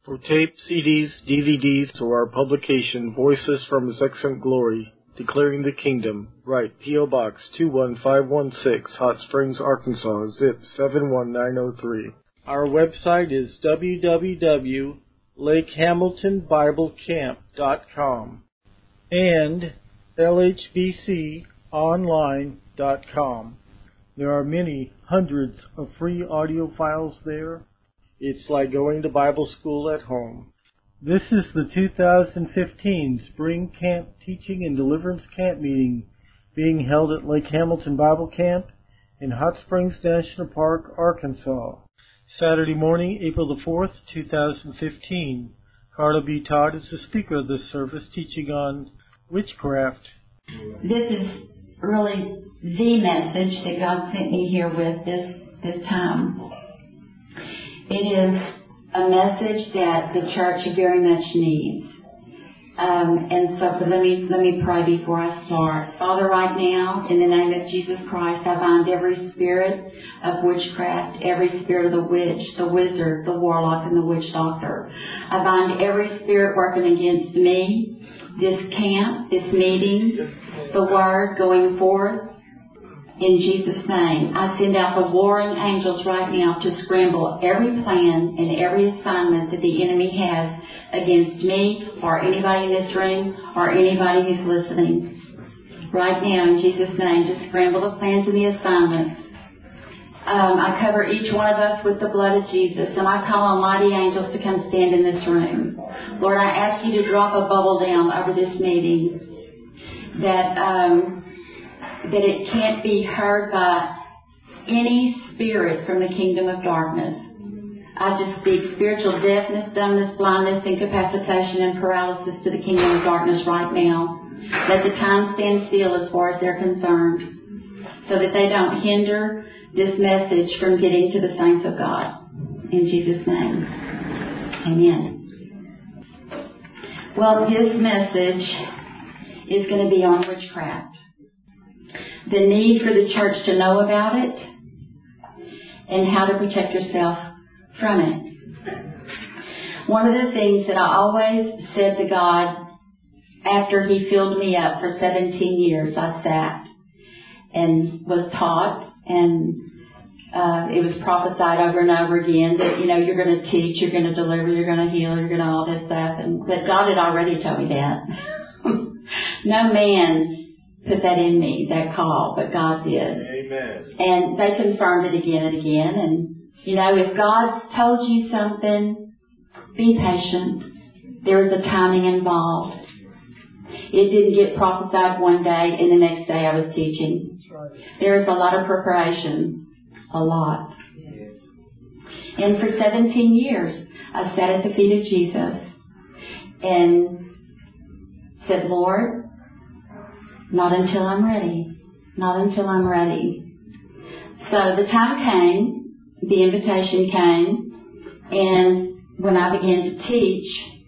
For tape, CDs, DVDs, or our publication, Voices from His Excellent Glory, Declaring the Kingdom, write P.O. Box 21516, Hot Springs, Arkansas, zip 71903. Our website is www.lakehamiltonbiblecamp.com and lhbconline.com. There are many hundreds of free audio files there. It's like going to Bible school at home. This is the 2015 Spring Camp Teaching and Deliverance Camp Meeting being held at Lake Hamilton Bible Camp in Hot Springs National Park, Arkansas. Saturday morning, April the 4th, 2015. Carla B. Todd is the speaker of this service, teaching on witchcraft. This is really the message that God sent me here with this time. It is a message that the church very much needs. And so let me pray before I start. Father, right now, in the name of Jesus Christ, I bind every spirit of witchcraft, every spirit of the witch, the wizard, the warlock, and the witch doctor. I bind every spirit working against me, this camp, this meeting, the word going forth. In Jesus' name, I send out the warring angels right now to scramble every plan and every assignment that the enemy has against me or anybody in this room or anybody who's listening. Right now, in Jesus' name, just scramble the plans and the assignments. I cover each one of us with the blood of Jesus, and I call on mighty angels to come stand in this room. Lord, I ask you to drop a bubble down over this meeting that it can't be heard by any spirit from the kingdom of darkness. I just speak spiritual deafness, dumbness, blindness, incapacitation, and paralysis to the kingdom of darkness right now. Let the time stand still as far as they're concerned, so that they don't hinder this message from getting to the saints of God. In Jesus' name, amen. Well, this message is going to be on witchcraft. The need for the church to know about it and how to protect yourself from it. One of the things that I always said to God after He filled me up for 17 years, I sat and was taught, and it was prophesied over and over again that, you're going to teach, you're going to deliver, you're going to heal, you're going to all this stuff, and that God had already told me that. No man put that in me, that call, but God did. Amen. And they confirmed it again and again. And, if God's told you something, be patient. There is a timing involved. It didn't get prophesied one day and the next day I was teaching. There is a lot of preparation. A lot. Yes. And for 17 years, I sat at the feet of Jesus and said, Lord, not until I'm ready. Not until I'm ready. So the time came, the invitation came, and when I began to teach,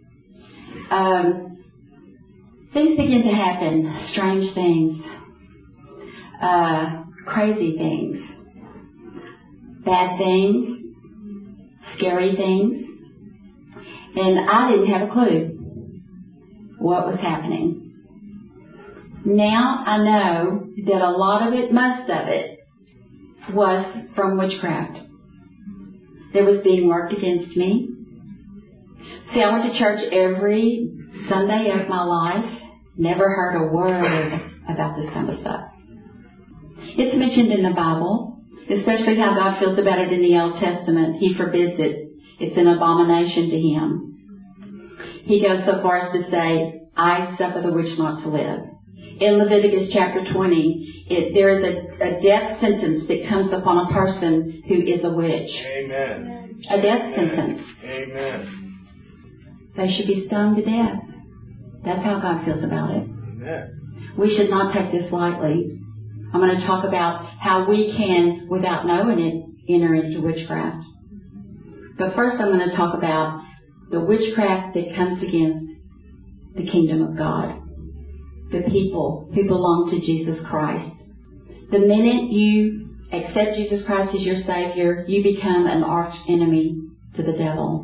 things began to happen, strange things, crazy things, bad things, scary things, and I didn't have a clue what was happening. Now I know that a lot of it, most of it, was from witchcraft that was being worked against me. See, I went to church every Sunday of my life, never heard a word about this kind of stuff. It's mentioned in the Bible, especially how God feels about it in the Old Testament. He forbids it. It's an abomination to Him. He goes so far as to say, I suffer the witch not to live. In Leviticus chapter 20, there is a death sentence that comes upon a person who is a witch. Amen. A death sentence. Amen. They should be stoned to death. That's how God feels about it. Amen. We should not take this lightly. I'm going to talk about how we can, without knowing it, enter into witchcraft. But first I'm going to talk about the witchcraft that comes against the kingdom of God. The people who belong to Jesus Christ. The minute you accept Jesus Christ as your Savior, you become an arch enemy to the devil.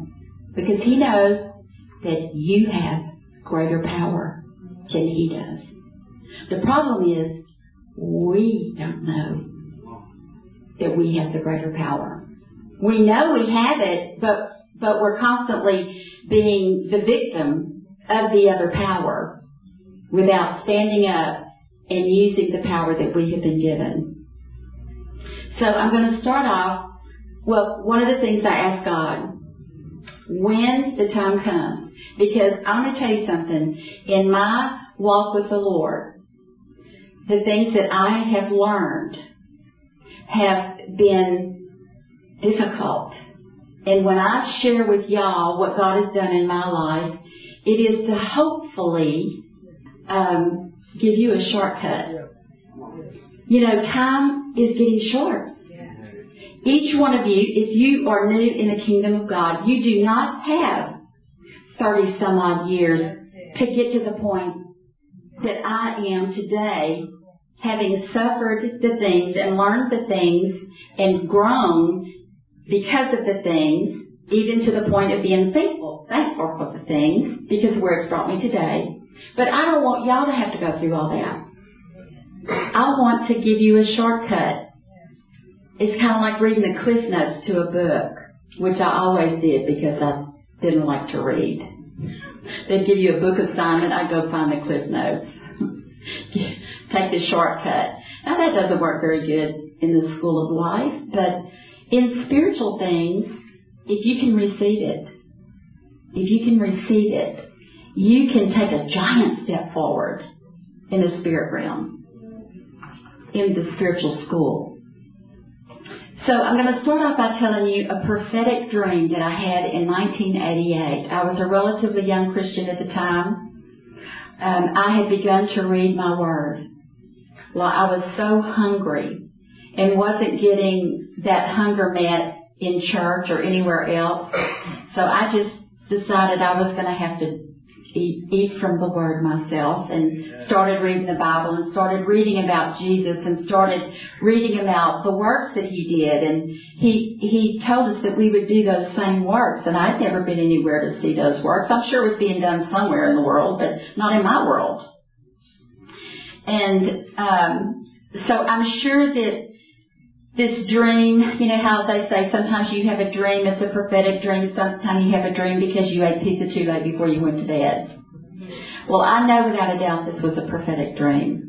because He knows that you have greater power than He does. The problem is we don't know that we have the greater power. We know we have it, but we're constantly being the victim of the other power without standing up and using the power that we have been given. So I'm going to start off, one of the things I ask God, when the time comes, because I'm going to tell you something, in my walk with the Lord, the things that I have learned have been difficult. And when I share with y'all what God has done in my life, it is to hopefully give you a shortcut. You know, time is getting short. Each one of you, if you are new in the kingdom of God, you do not have 30 some odd years to get to the point that I am today, having suffered the things and learned the things and grown because of the things, even to the point of being thankful for the things, because of where it's brought me today. But I don't want y'all to have to go through all that. I want to give you a shortcut. It's kind of like reading the Cliff Notes to a book, which I always did because I didn't like to read. They'd give you a book assignment, I'd go find the Cliff Notes. Take the shortcut. Now that doesn't work very good in the school of life, but in spiritual things, if you can receive it, you can take a giant step forward in the spirit realm, in the spiritual school. So I'm going to start off by telling you a prophetic dream that I had in 1988. I was a relatively young Christian at the time. I had begun to read my Word. Well, I was so hungry and wasn't getting that hunger met in church or anywhere else. So I just decided I was going to have to eat from the Word myself, and started reading the Bible and started reading about Jesus and started reading about the works that He did. And He told us that we would do those same works, and I'd never been anywhere to see those works. I'm sure it was being done somewhere in the world, but not in my world. And so I'm sure that this dream, you know how they say sometimes you have a dream, it's a prophetic dream, sometimes you have a dream because you ate pizza too late before you went to bed. Well, I know without a doubt this was a prophetic dream.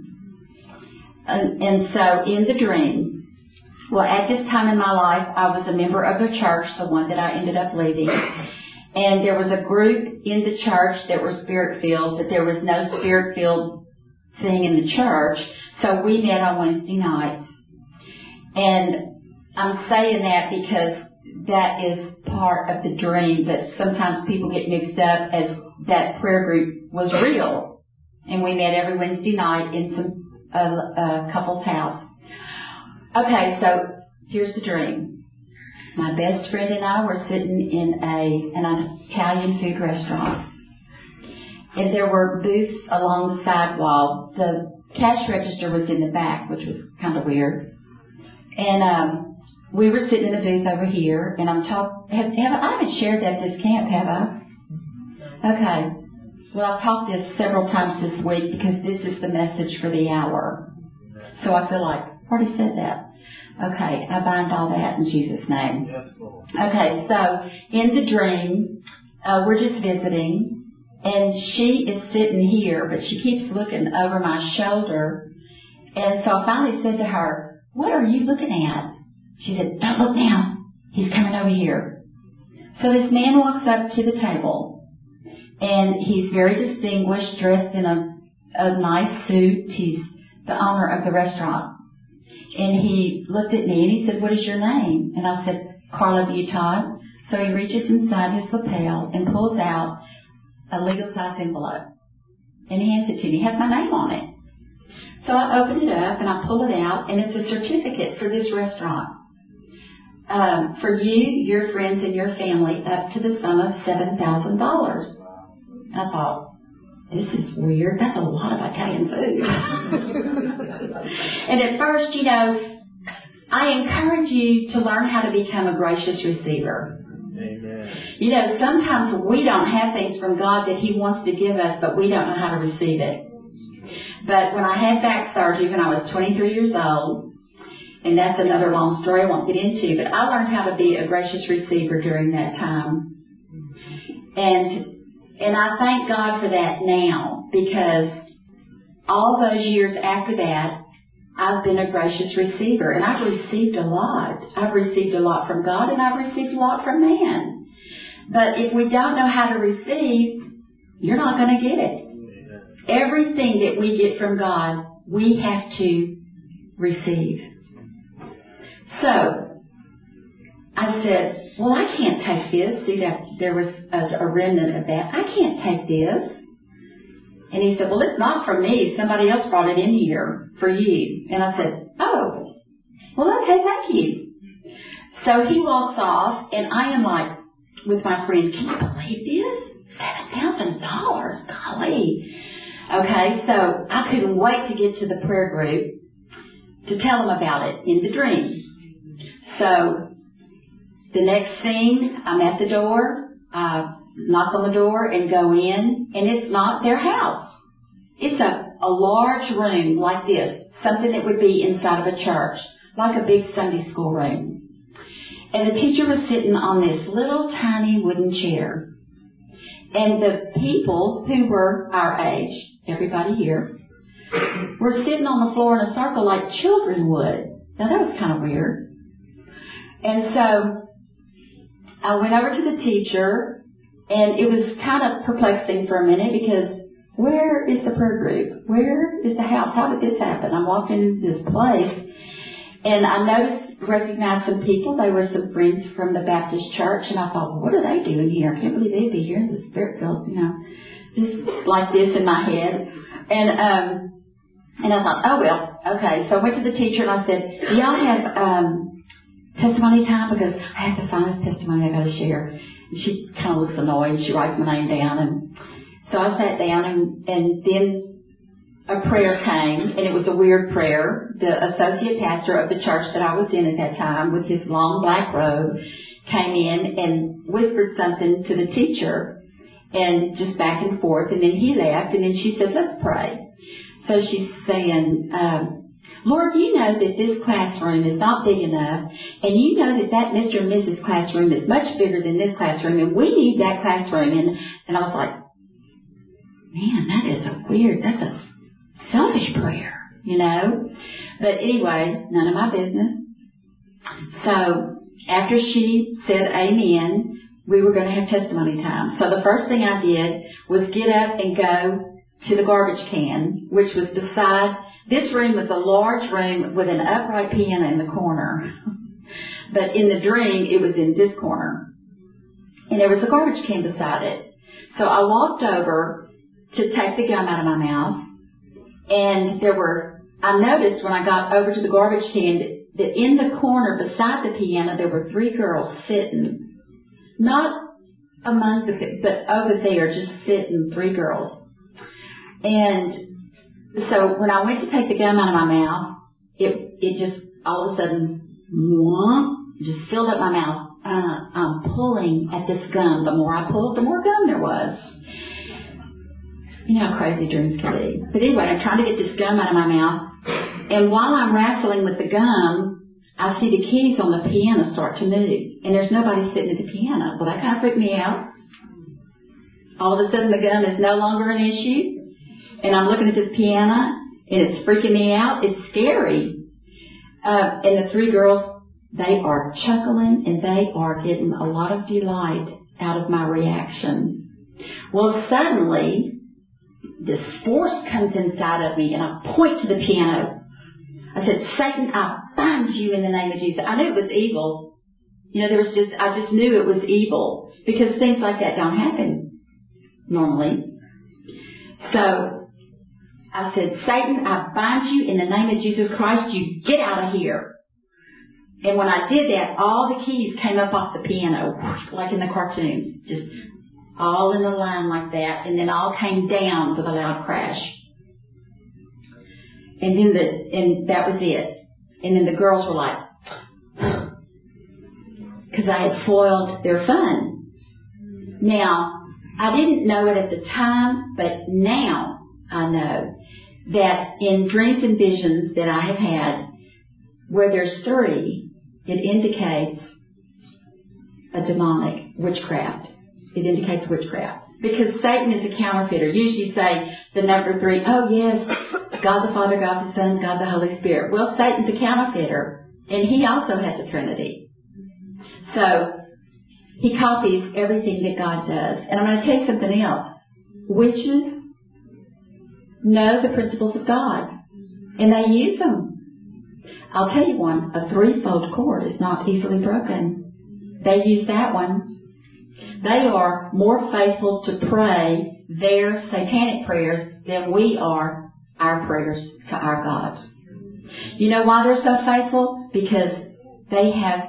And so in the dream, well, at this time in my life, I was a member of a church, the one that I ended up leaving. And there was a group in the church that were spirit-filled, but there was no spirit-filled thing in the church. So we met on Wednesday nights. And I'm saying that because that is part of the dream, but sometimes people get mixed up as that prayer group was real. And we met every Wednesday night in a couple's house. Okay, so here's the dream. My best friend and I were sitting in an Italian food restaurant. And there were booths along the sidewall. The cash register was in the back, which was kind of weird. And we were sitting in a booth over here, and I'm talking. I haven't shared that this camp, have I? Okay. Well, I've talked this several times this week because this is the message for the hour. So I feel like I already said that. Okay, I bind all that in Jesus' name. Okay, so in the dream, we're just visiting, and she is sitting here, but she keeps looking over my shoulder. And so I finally said to her, "What are you looking at?" She said, "Don't look now. He's coming over here." So this man walks up to the table, and he's very distinguished, dressed in a nice suit. He's the owner of the restaurant. And he looked at me and he said, "What is your name?" And I said, "Carla Butod." So he reaches inside his lapel and pulls out a legal size envelope. And he hands it to me. It has my name on it. So I open it up and I pull it out, and it's a certificate for this restaurant. For you, your friends, and your family, up to the sum of $7,000. I thought, this is weird. That's a lot of Italian food. And at first, I encourage you to learn how to become a gracious receiver. Amen. Sometimes we don't have things from God that He wants to give us, but we don't know how to receive it. But when I had back surgery when I was 23 years old, and that's another long story I won't get into, but I learned how to be a gracious receiver during that time. And I thank God for that now, because all those years after that, I've been a gracious receiver, and I've received a lot. I've received a lot from God, and I've received a lot from man. But if we don't know how to receive, you're not going to get it. Everything that we get from God, we have to receive. So, I said, well, I can't take this. See, that there was a remnant of that. I can't take this. And he said, well, it's not from me. Somebody else brought it in here for you. And I said, oh, well, okay, thank you. So he walks off, and I am like, with my friend, can you believe this? $7,000. Golly. Okay, so I couldn't wait to get to the prayer group to tell them about it in the dream. So the next thing, I'm at the door, knock on the door and go in, and it's not their house. It's a large room like this, something that would be inside of a church, like a big Sunday school room. And the teacher was sitting on this little tiny wooden chair. And the people who were our age, everybody here, were sitting on the floor in a circle like children would. Now that was kind of weird. And so I went over to the teacher, and it was kind of perplexing for a minute, because where is the prayer group? Where is the house? How did this happen? I'm walking into this place, and I recognized some people. They were some friends from the Baptist church, and I thought, well, what are they doing here? I can't believe they'd be here in the spirit field, just like this in my head. And I thought, oh, well, okay. So I went to the teacher, and I said, do y'all have testimony time? Because I have to find this testimony I got to share. And she kind of looks annoyed. She writes my name down. And so I sat down, and then a prayer came, and it was a weird prayer. The associate pastor of the church that I was in at that time, with his long black robe, came in and whispered something to the teacher, and just back and forth, and then he left, and then she said, let's pray. So she's saying, Lord, you know that this classroom is not big enough, and you know that Mr. and Mrs. classroom is much bigger than this classroom, and we need that classroom. And I was like, man, that's a selfish prayer, But anyway, none of my business. So after she said amen, we were going to have testimony time. So the first thing I did was get up and go to the garbage can, which was beside, this room was a large room with an upright piano in the corner. But in the dream, it was in this corner. And there was a garbage can beside it. So I walked over to take the gum out of my mouth. And I noticed when I got over to the garbage can that in the corner beside the piano, there were 3 girls sitting. Not among but over there, just sitting, 3 girls. And so when I went to take the gum out of my mouth, it just all of a sudden, just filled up my mouth. I'm pulling at this gum. The more I pulled, the more gum there was. You know how crazy dreams can be. But anyway, I'm trying to get this gum out of my mouth. And while I'm wrestling with the gum, I see the keys on the piano start to move. And there's nobody sitting at the piano. Well, that kind of freaked me out. All of a sudden, the gum is no longer an issue. And I'm looking at this piano, and it's freaking me out. It's scary. And the 3 girls, they are chuckling, and they are getting a lot of delight out of my reaction. Well, suddenly, this force comes inside of me, and I point to the piano. I said, Satan, I bind you in the name of Jesus. I knew it was evil. I just knew it was evil, because things like that don't happen normally. So I said, Satan, I bind you in the name of Jesus Christ. You get out of here. And when I did that, all the keys came up off the piano, like in the cartoons, just all in a line like that, and then all came down with a loud crash. And that was it. And then the girls were like, because I had foiled their fun. Now, I didn't know it at the time, but now I know that in dreams and visions that I have had, where there's 3, it indicates a demonic witchcraft. It indicates witchcraft. Because Satan is a counterfeiter. Usually you say the number 3, oh yes, God the Father, God the Son, God the Holy Spirit. Well, Satan's a counterfeiter, and he also has a Trinity. So, he copies everything that God does. And I'm going to tell you something else. Witches know the principles of God, and they use them. I'll tell you one, a 3-fold cord is not easily broken. They use that one. They are more faithful to pray their satanic prayers than we are our prayers to our God. You know why they're so faithful? Because they have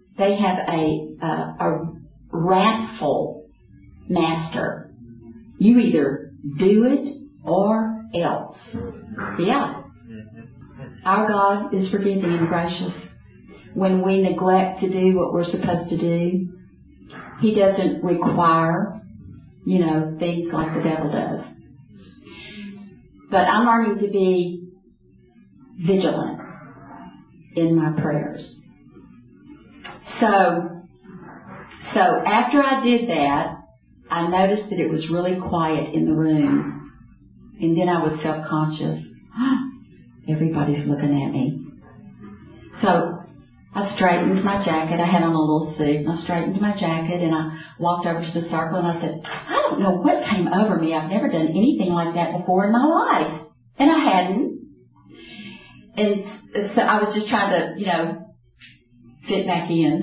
a wrathful master. You either do it or else. Yeah. Our God is forgiving and gracious. When we neglect to do what we're supposed to do, He doesn't require, things like the devil does. But I'm learning to be vigilant in my prayers. So after I did that, I noticed that it was really quiet in the room. And then I was self-conscious. Everybody's looking at me. So I straightened my jacket. I had on a little suit. And I straightened my jacket and I walked over to the circle and I said, I don't know what came over me. I've never done anything like that before in my life. And I hadn't. And so I was just trying to, fit back in.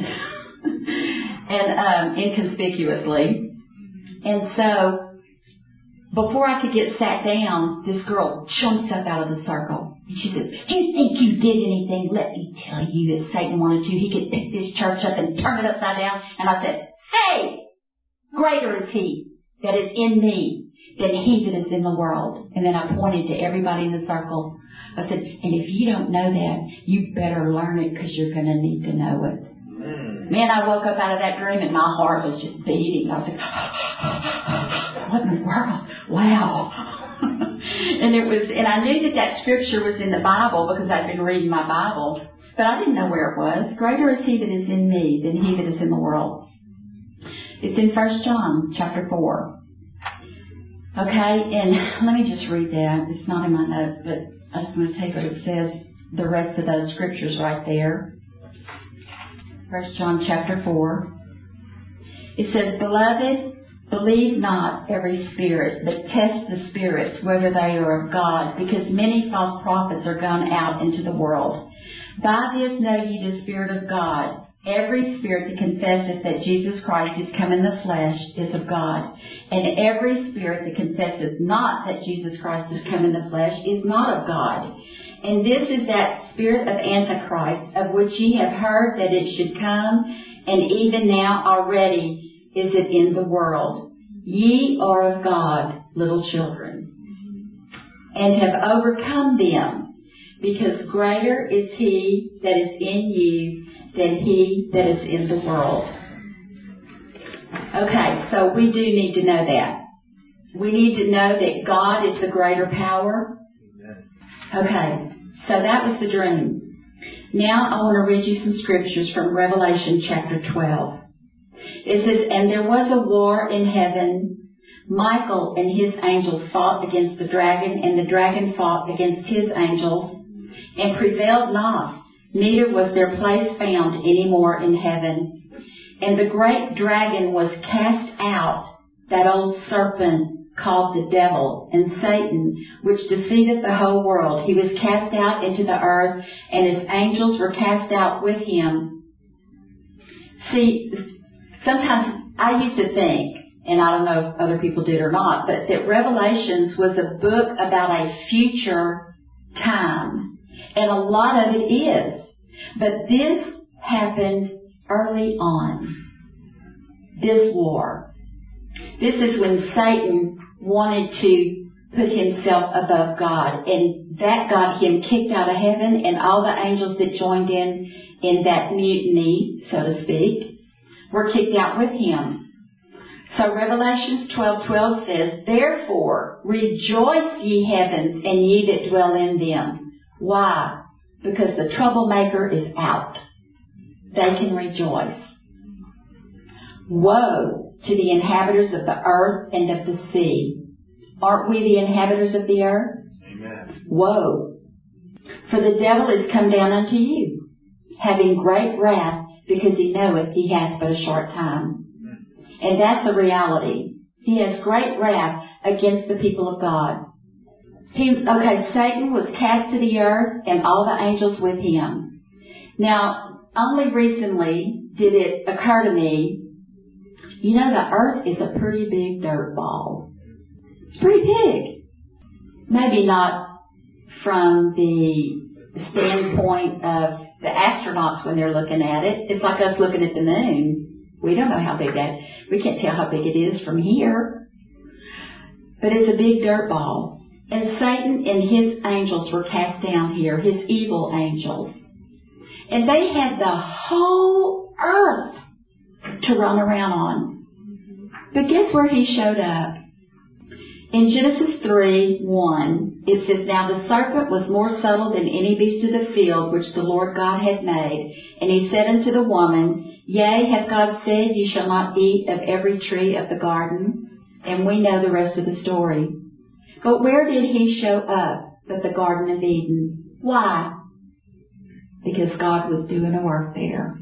And inconspicuously. And so before I could get sat down, this girl jumps up out of the circle. And she says, do you think you did anything? Let me tell you, if Satan wanted to, he could pick this church up and turn it upside down. And I said, hey, greater is he that is in me than he that is in the world. And then I pointed to everybody in the circle. I said, and if you don't know that, you better learn it because you're going to need to know it. Man, I woke up out of that dream and my heart was just beating. I was like, what in the world? Wow. And I knew that scripture was in the Bible because I'd been reading my Bible, but I didn't know where it was. Greater is he that is in me than he that is in the world. It's in 1 John chapter 4. Okay, and let me just read that. It's not in my notes, but I just want to take what it says, the rest of those scriptures right there. 1 John chapter 4. It says, Beloved, believe not every spirit, but test the spirits, whether they are of God, because many false prophets are gone out into the world. By this know ye the Spirit of God. Every spirit that confesses that Jesus Christ is come in the flesh is of God. And every spirit that confesses not that Jesus Christ is come in the flesh is not of God. And this is that spirit of Antichrist, of which ye have heard that it should come, and even now already is it in the world. Ye are of God, little children, and have overcome them, because greater is he that is in you than he that is in the world. Okay, so we do need to know that. We need to know that God is the greater power. Okay, so that was the dream. Now I want to read you some scriptures from Revelation chapter 12. It says, And there was a war in heaven. Michael and his angels fought against the dragon, and the dragon fought against his angels, and prevailed not. Neither was their place found any more in heaven. And the great dragon was cast out, that old serpent called the devil and Satan, which deceiveth the whole world. He was cast out into the earth, and his angels were cast out with him. See, sometimes I used to think, and I don't know if other people did or not, but that Revelations was a book about a future time. And a lot of it is. But this happened early on. This war. This is when Satan wanted to put himself above God. And that got him kicked out of heaven, and all the angels that joined in that mutiny, so to speak, were kicked out with him. So Revelations 12:12 says, "Therefore rejoice, ye heavens, and ye that dwell in them." Why? Because the troublemaker is out. They can rejoice. Woe to the inhabitants of the earth and of the sea. Aren't we the inhabitants of the earth? Amen. Woe. For the devil is come down unto you, having great wrath, because he knoweth he hath but a short time. And that's the reality. He has great wrath against the people of God. Satan was cast to the earth and all the angels with him. Now, only recently did it occur to me, the earth is a pretty big dirt ball. It's pretty big. Maybe not from the standpoint of the astronauts when they're looking at it. It's like us looking at the moon. We don't know how big we can't tell how big it is from here. But it's a big dirt ball. And Satan and his angels were cast down here, his evil angels. And they had the whole earth to run around on. But guess where he showed up? In Genesis 3:1, it says, "Now the serpent was more subtle than any beast of the field which the Lord God had made. And he said unto the woman, Yea, hath God said, Ye shall not eat of every tree of the garden?" And we know the rest of the story. But where did he show up but the Garden of Eden? Why? Because God was doing a work there.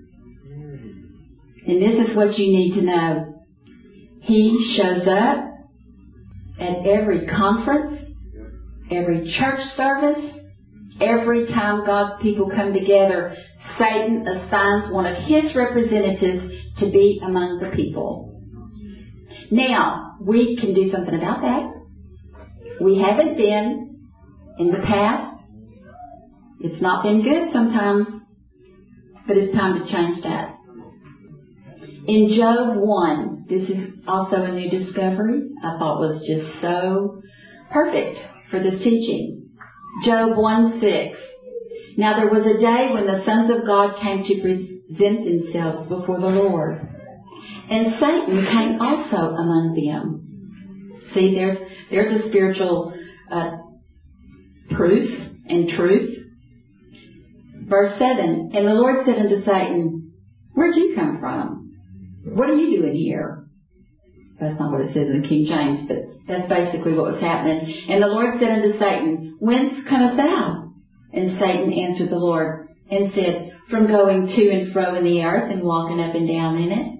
And this is what you need to know. He shows up at every conference, every church service, every time God's people come together. Satan assigns one of his representatives to be among the people. Now, we can do something about that. We haven't been in the past. It's not been good sometimes, but it's time to change that. In Job 1, this is also a new discovery I thought was just so perfect for this teaching. Job 1:6. "Now there was a day when the sons of God came to present themselves before the Lord, and Satan came also among them." See, there's a spiritual proof and truth. Verse 7, "And the Lord said unto Satan, Where'd you come from? What are you doing here?" That's not what it says in King James, but that's basically what was happening. "And the Lord said unto Satan, Whence comest thou? And Satan answered the Lord and said, From going to and fro in the earth and walking up and down in it."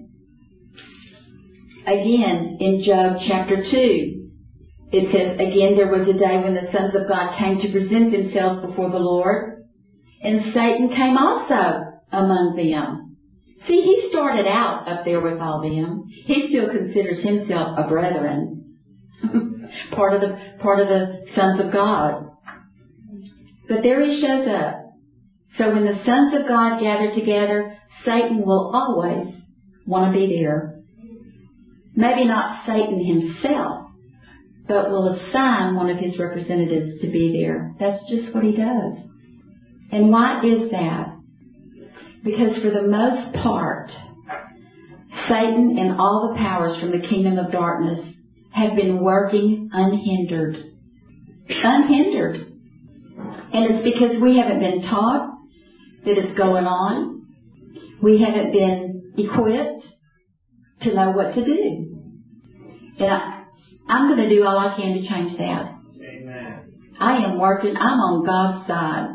Again, in Job chapter 2, it says, "Again there was a day when the sons of God came to present themselves before the Lord, and Satan came also among them." See, he started out up there with all them. He still considers himself a brethren, part of the sons of God. But there he shows up. So when the sons of God gather together, Satan will always want to be there. Maybe not Satan himself, but will assign one of his representatives to be there. That's just what he does. And why is that? Because for the most part, Satan and all the powers from the kingdom of darkness have been working unhindered. Unhindered. And it's because we haven't been taught that it's going on. We haven't been equipped to know what to do. And I'm going to do all I can to change that. Amen. I am working. I'm on God's side.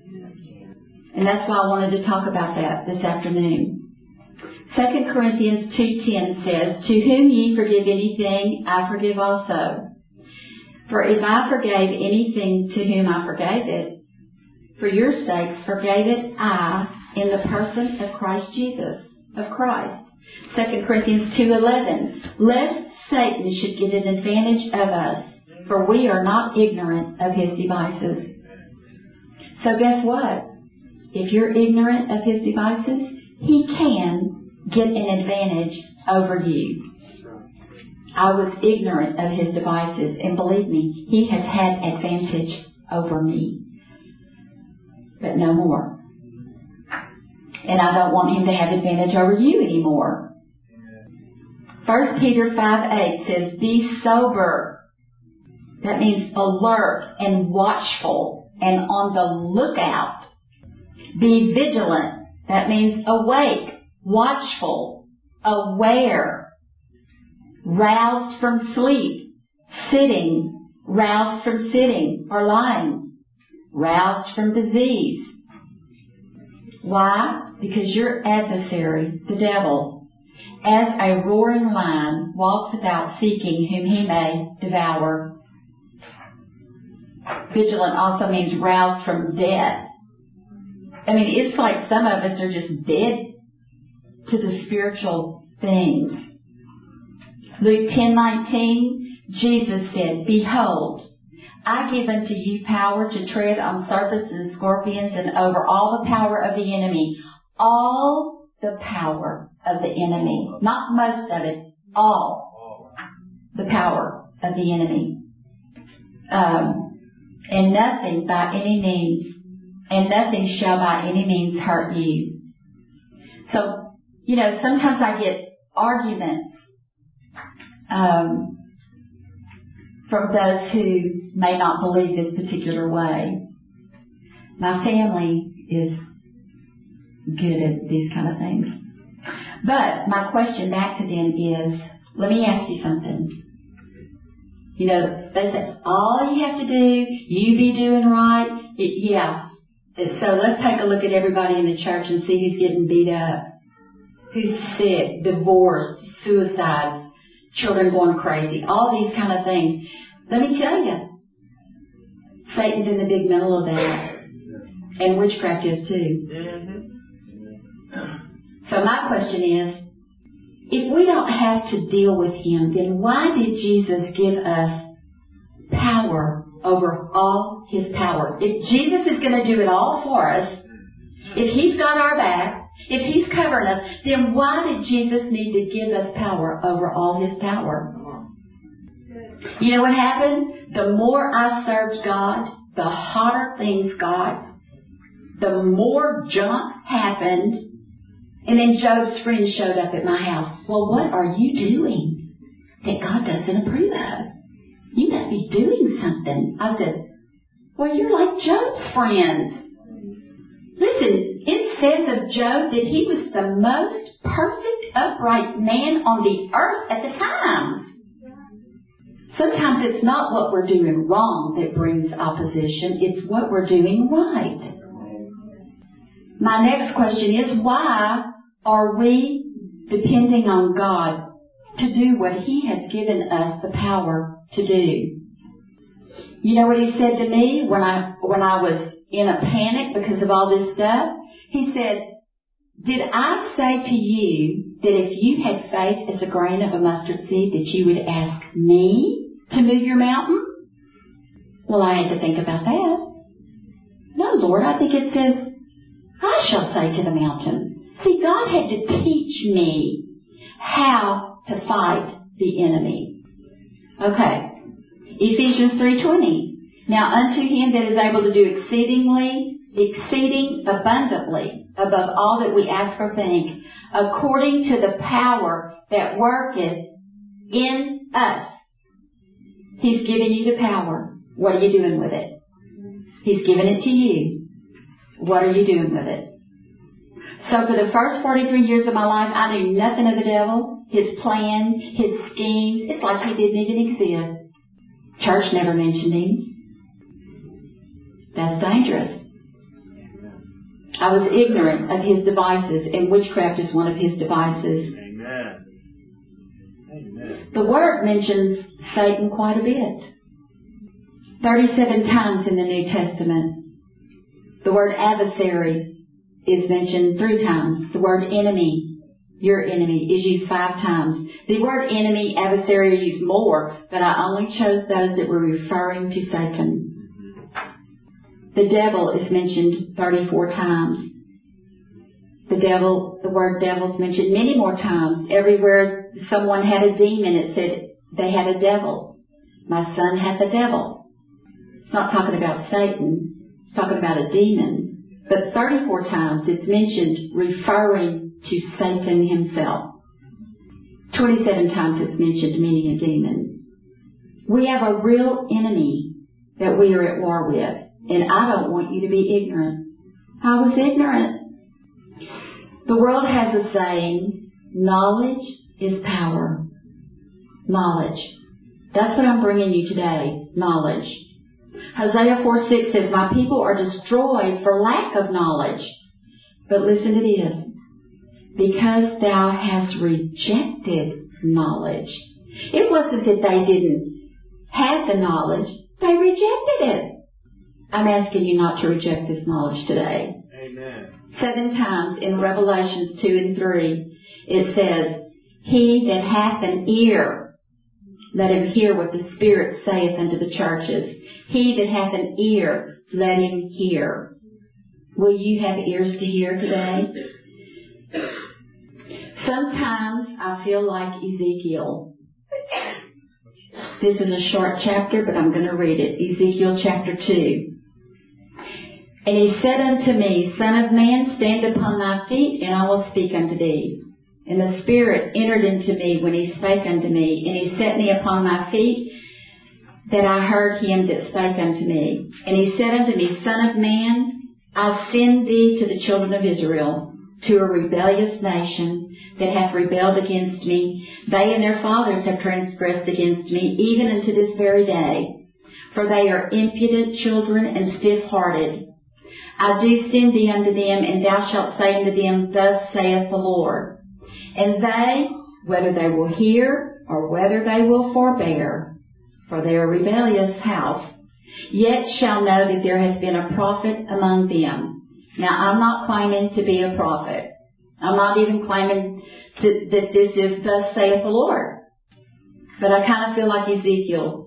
And that's why I wanted to talk about that this afternoon. 2 Corinthians 2:10 says, "To whom ye forgive anything, I forgive also. For if I forgave anything to whom I forgave it, for your sakes forgave it I in the person of Christ Jesus, of Christ." 2 Corinthians 2:11, "Lest Satan should get an advantage of us, for we are not ignorant of his devices." So guess what? If you're ignorant of his devices, he can get an advantage over you. I was ignorant of his devices, and believe me, he has had advantage over me. But no more. And I don't want him to have advantage over you anymore. 1 Peter 5:8 says, be sober. That means alert and watchful and on the lookout. Be vigilant. That means awake, watchful, aware, roused from sleep, sitting, roused from sitting or lying, roused from disease. Why? Because your adversary, the devil, as a roaring lion, walks about seeking whom he may devour. Vigilant also means roused from death. I mean, it's like some of us are just dead to the spiritual things. Luke 10:19, Jesus said, behold, I give unto you power to tread on serpents and scorpions and over all the power of the enemy. All the power of the enemy. Not most of it, all the power of the enemy. And nothing by any means, and nothing shall by any means hurt you. So, sometimes I get arguments from those who may not believe this particular way. My family is good at these kind of things. But my question back to them is, let me ask you something. They say, all you have to do, you be doing right. Yeah. So let's take a look at everybody in the church and see who's getting beat up, who's sick, divorced, suicides, children going crazy, all these kind of things. Let me tell you, Satan's in the big middle of that. And witchcraft is too. So my question is, if we don't have to deal with him, then why did Jesus give us power over all his power? If Jesus is going to do it all for us, if he's got our back, if he's covering us, then why did Jesus need to give us power over all his power? You know what happened? The more I served God, the hotter things got, the more junk happened. And then Job's friend showed up at my house. Well, what are you doing that God doesn't approve of? You must be doing something. I said, well, you're like Job's friend. Listen, it says of Job that he was the most perfect, upright man on the earth at the time. Sometimes it's not what we're doing wrong that brings opposition. It's what we're doing right. My next question is, why are we depending on God to do what he has given us the power to do? You know what he said to me when I was in a panic because of all this stuff? He said, did I say to you that if you had faith as a grain of a mustard seed that you would ask me to move your mountain? Well, I had to think about that. No, Lord, I think it says, I shall say to the mountain. See, God had to teach me how to fight the enemy. Okay. Ephesians 3:20. Now unto him that is able to do exceeding abundantly above all that we ask or think, according to the power that worketh in us. He's given you the power. What are you doing with it? He's given it to you. What are you doing with it? So for the first 43 years of my life, I knew nothing of the devil, his plan, his schemes. It's like he didn't even exist. Church never mentioned him. That's dangerous. I was ignorant of his devices, and witchcraft is one of his devices. Amen. Amen. The Word mentions Satan quite a bit. 37 times in the New Testament. The word adversary is mentioned 3 times. The word enemy, your enemy, is used 5 times. The word enemy, adversary are used more, but I only chose those that were referring to Satan. The devil is mentioned 34 times. The word devil is mentioned many more times. Everywhere someone had a demon, it said they had a devil. My son had the devil. It's not talking about Satan. It's talking about a demon. But 34 times it's mentioned referring to Satan himself. 27 times it's mentioned meaning a demon. We have a real enemy that we are at war with. And I don't want you to be ignorant. I was ignorant. The world has a saying, knowledge is power. Knowledge. That's what I'm bringing you today. Knowledge. Hosea 4:6 says, my people are destroyed for lack of knowledge. But listen to this. Because thou hast rejected knowledge. It wasn't that they didn't have the knowledge. They rejected it. I'm asking you not to reject this knowledge today. Amen. 7 times in Revelations 2 and 3, it says, he that hath an ear, let him hear what the Spirit saith unto the churches. He that hath an ear, let him hear. Will you have ears to hear today? Sometimes I feel like Ezekiel. This is a short chapter, but I'm going to read it. Ezekiel chapter 2. And he said unto me, Son of man, stand upon thy feet, and I will speak unto thee. And the Spirit entered into me when he spake unto me, and he set me upon my feet, that I heard him that spake unto me. And he said unto me, Son of man, I send thee to the children of Israel, to a rebellious nation that hath rebelled against me. They and their fathers have transgressed against me, even unto this very day. For they are impudent children and stiff-hearted. I do send thee unto them, and thou shalt say unto them, Thus saith the Lord. And they, whether they will hear or whether they will forbear, for they are a rebellious house, yet shall know that there has been a prophet among them. Now, I'm not claiming to be a prophet. I'm not even claiming that this is Thus saith the Lord. But I kind of feel like Ezekiel.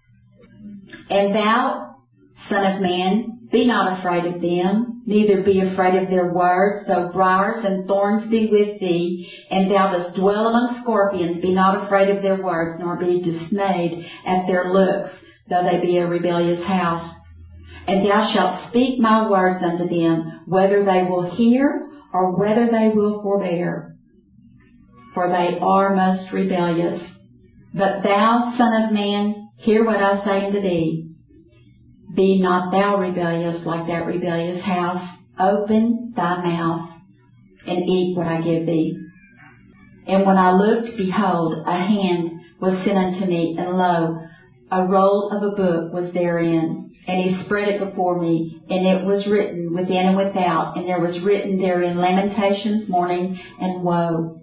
And thou, Son of man, be not afraid of them, neither be afraid of their words, though briars and thorns be with thee, and thou dost dwell among scorpions. Be not afraid of their words, nor be dismayed at their looks, though they be a rebellious house. And thou shalt speak my words unto them, whether they will hear or whether they will forbear. For they are most rebellious. But thou, Son of man, hear what I say unto thee. Be not thou rebellious like that rebellious house. Open thy mouth and eat what I give thee. And when I looked, behold, a hand was sent unto me, and lo, a roll of a book was therein. And he spread it before me, and it was written within and without, and there was written therein lamentations, mourning, and woe.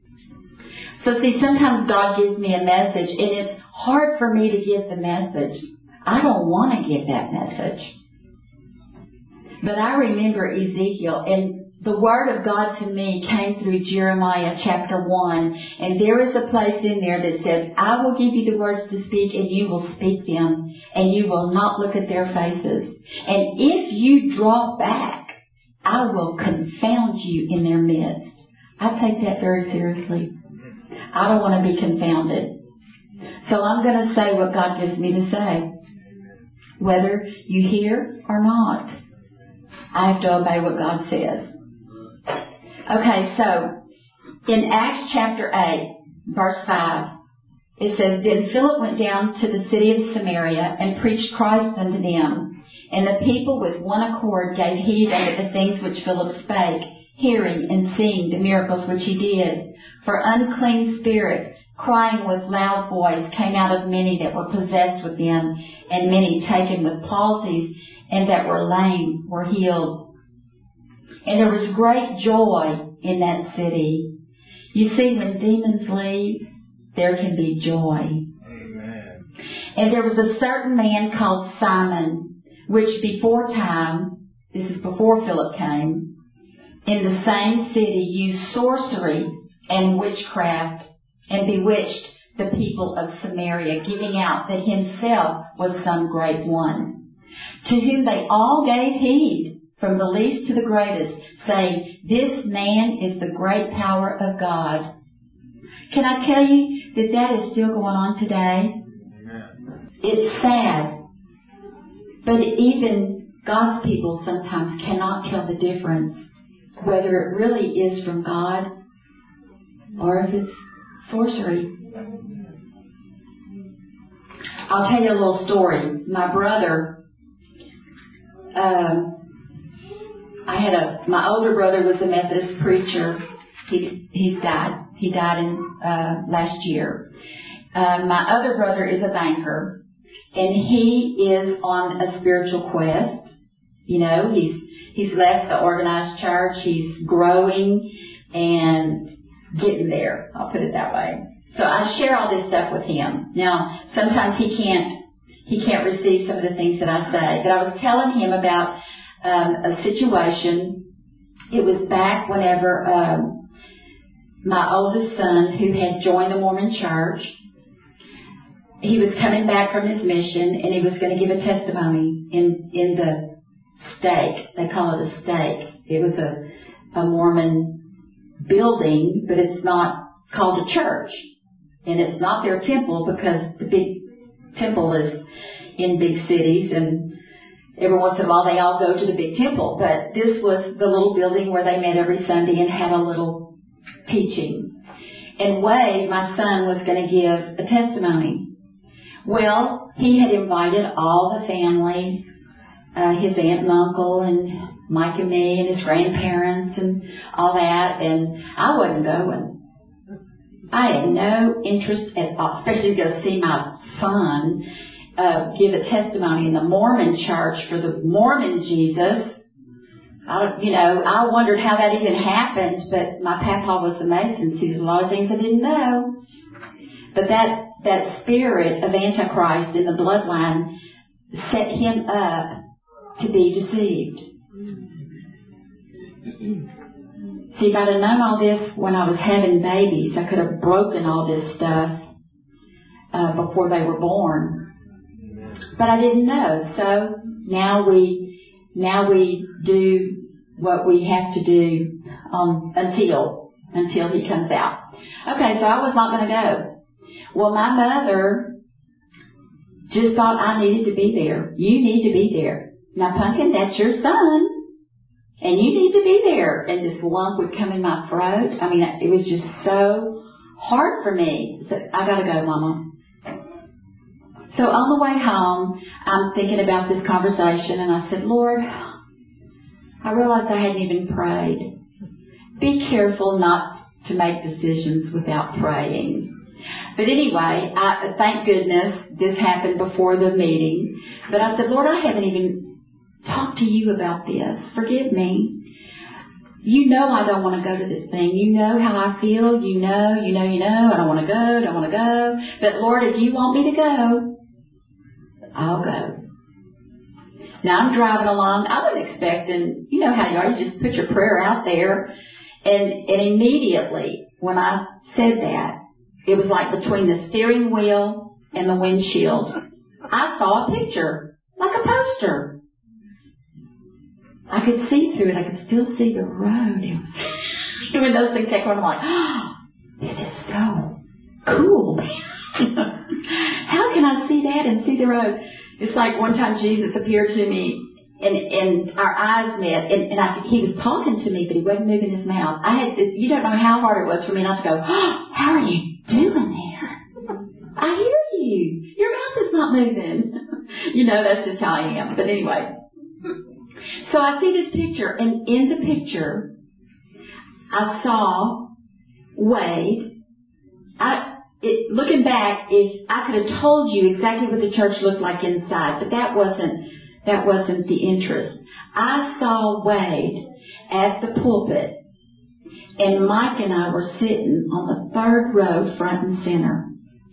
So see, sometimes God gives me a message, and it's hard for me to give the message. I don't want to give that message. But I remember Ezekiel, and the Word of God to me came through Jeremiah chapter 1. And there is a place in there that says, I will give you the words to speak, and you will speak them, and you will not look at their faces. And if you draw back, I will confound you in their midst. I take that very seriously. I don't want to be confounded. So I'm going to say what God gives me to say. Whether you hear or not, I have to obey what God says. Okay, so in Acts chapter 8, verse 5, it says, Then Philip went down to the city of Samaria and preached Christ unto them. And the people with one accord gave heed unto the things which Philip spake, hearing and seeing the miracles which he did. For unclean spirits, crying with loud voice, came out of many that were possessed with them, and many taken with palsies, and that were lame were healed. And there was great joy in that city. You see, when demons leave, there can be joy. Amen. And there was a certain man called Simon, which before time, this is before Philip came, in the same city used sorcery and witchcraft, and bewitched the people of Samaria, giving out that himself was some great one, to whom they all gave heed, from the least to the greatest, saying, This man is the great power of God. Can I tell you that is still going on today? Amen. It's sad. But even God's people sometimes cannot tell the difference whether it really is from God or if it's sorcery. I'll tell you a little story. My brother, my older brother was a Methodist preacher. He's died. He died in last year. My other brother is a banker, and he is on a spiritual quest. You know, he's left the organized church. He's growing and getting there. I'll put it that way. So I share all this stuff with him. Now, sometimes he can't receive some of the things that I say, but I was telling him about a situation. It was back whenever my oldest son, who had joined the Mormon church, he was coming back from his mission, and he was going to give a testimony in the stake. They call it a stake. It was a Mormon building, but it's not called a church. And it's not their temple, because the big temple is in big cities, and every once in a while they all go to the big temple. But this was the little building where they met every Sunday and had a little teaching. And Wade, my son, was going to give a testimony. Well, he had invited all the family, his aunt and uncle, and Mike and me, and his grandparents, and all that, and I wasn't going. I had no interest at all, especially to go see my son give a testimony in the Mormon church for the Mormon Jesus. I wondered how that even happened, but my papa was a Mason, so there's a lot of things I didn't know. But that spirit of Antichrist in the bloodline set him up to be deceived. See, if I'd have known all this when I was having babies, I could have broken all this stuff before they were born. But I didn't know. So now we do what we have to do until he comes out. Okay, so I was not going to go. Well, my mother just thought I needed to be there. You need to be there. Now, Pumpkin, that's your son. And you need to be there. And this lump would come in my throat. I mean, it was just so hard for me. I said, I got to go, Mama. So on the way home, I'm thinking about this conversation, and I said, Lord, I realized I hadn't even prayed. Be careful not to make decisions without praying. But anyway, thank goodness this happened before the meeting. But I said, Lord, I haven't even talked to you about this. Forgive me. You know I don't want to go to this thing. You know how I feel. You know. I don't want to go. But Lord, if you want me to go, I'll go. Now I'm driving along. I was expecting, you know how you are. You just put your prayer out there. And immediately when I said that, it was like between the steering wheel and the windshield, I saw a picture, like a poster. I could see through it. I could still see the road. When those things take on, I'm like, oh, this is so cool. How can I see that and see the road? It's like one time Jesus appeared to me, and our eyes met, and he was talking to me, but he wasn't moving his mouth. You don't know how hard it was for me not to go, oh, how are you doing there? I hear you. Your mouth is not moving. That's just how I am. But anyway. So I see this picture, and in the picture, I saw Wade. Looking back, if I could have told you exactly what the church looked like inside, but that wasn't the interest. I saw Wade at the pulpit, and Mike and I were sitting on the third row, front and center.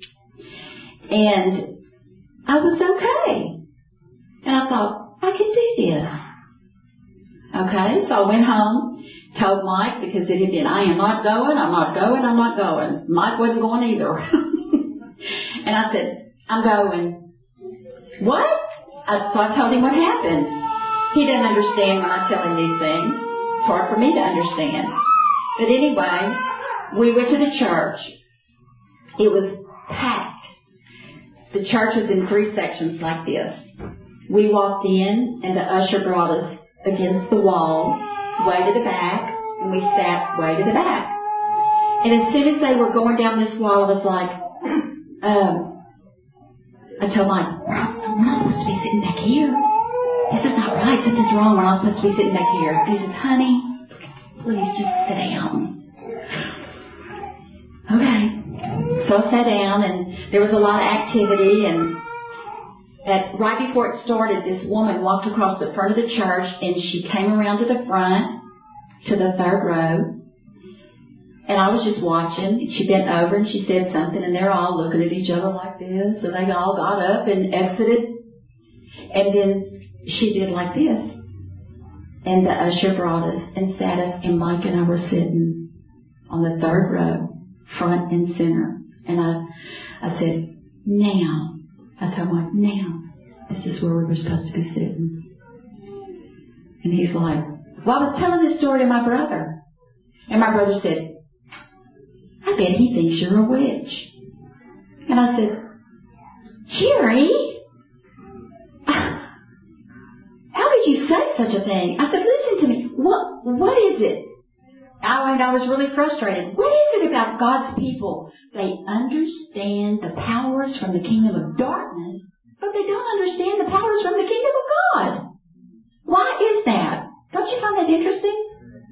And I was okay. And I thought, I can do this. Okay, so I went home, told Mike, because it had been, I am not going. Mike wasn't going either. And I said, I'm going. What? So I told him what happened. He doesn't understand when I tell him these things. It's hard for me to understand. But anyway, we went to the church. It was packed. The church was in 3 sections like this. We walked in, and the usher brought us against the wall, way to the back, and we sat way to the back. And as soon as they were going down this wall, I was like, I told Mike, we're not supposed to be sitting back here. This is not right. Something's wrong. We're not supposed to be sitting back here. He says, honey, please just sit down. Okay. So I sat down, and there was a lot of activity, and right before it started, this woman walked across the front of the church, and she came around to the front, to the third row, and I was just watching. She bent over, and she said something, and they're all looking at each other like this, so they all got up and exited, and then she did like this, and the usher brought us and sat us, and Mike and I were sitting on the third row, front and center. And I said, now. I told Mike, now. This is where we were supposed to be sitting. And he's like, well, I was telling this story to my brother. And my brother said, I bet he thinks you're a witch. And I said, Jerry, how did you say such a thing? I said, listen to me. What is it? I was really frustrated. What is it about God's people? They understand the powers from the kingdom of darkness, but they don't understand the powers from the kingdom of God. Why is that? Don't you find that interesting?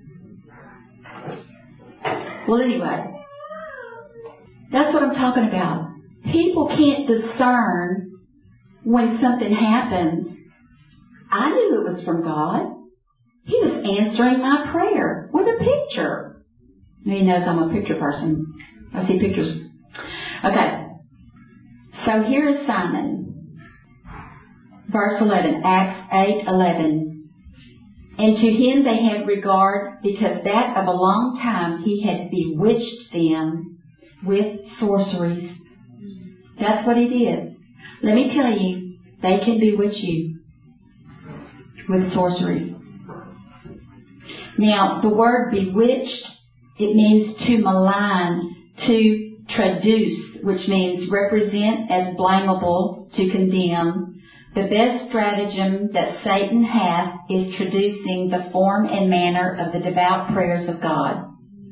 Well, anyway, that's what I'm talking about. People can't discern when something happens. I knew it was from God. He was answering my prayer with a picture. He knows I'm a picture person. I see pictures. Okay. So here is Simon. Verse 11, Acts 8:11. And to him they had regard, because that of a long time he had bewitched them with sorceries. That's what he did. Let me tell you, they can bewitch you with sorceries. Now, the word bewitched, it means to malign, to traduce, which means represent as blamable, to condemn. The best stratagem that Satan hath is traducing the form and manner of the devout prayers of God.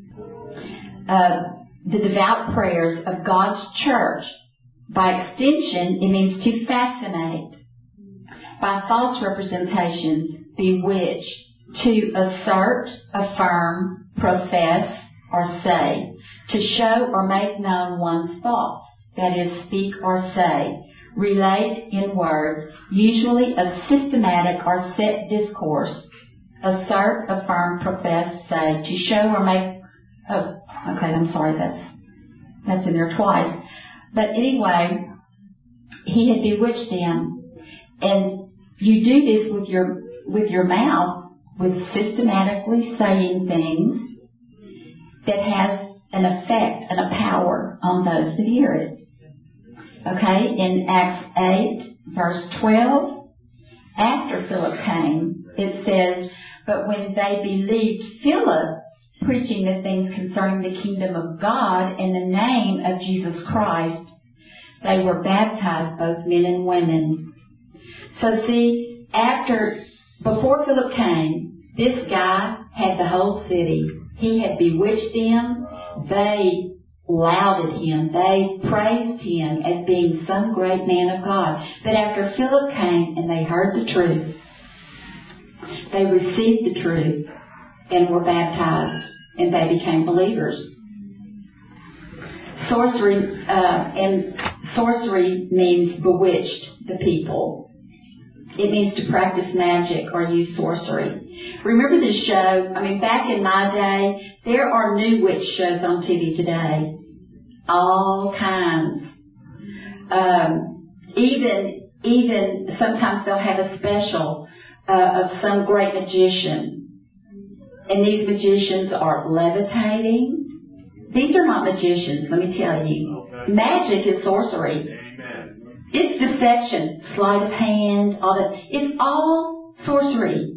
The devout prayers of God's church. By extension, it means to fascinate. By false representations, bewitch. To assert, affirm, profess, or say. To show or make known one's thoughts, that is, speak or say. Relate in words, usually a systematic or set discourse. Assert, affirm, profess, say. To show or make... Oh, okay, I'm sorry, that's in there twice. But anyway, he had bewitched them. And you do this with your mouth, with systematically saying things that has an effect and a power on those that hear it. Okay, in Acts 8, verse 12, after Philip came, it says, but when they believed Philip preaching the things concerning the kingdom of God in the name of Jesus Christ, they were baptized, both men and women. So see, before Philip came, this guy had the whole city. He had bewitched them. They lauded him. They praised him as being some great man of God. But after Philip came and they heard the truth, they received the truth and were baptized, and they became believers. Sorcery means bewitched the people. It means to practice magic or use sorcery. Remember this show? Back in my day, there are new witch shows on TV today. All kinds. Even sometimes they'll have a special of some great magician. And these magicians are levitating. These are not magicians, let me tell you. Okay. Magic is sorcery. Amen. It's deception, sleight of hand, all that. It's all sorcery.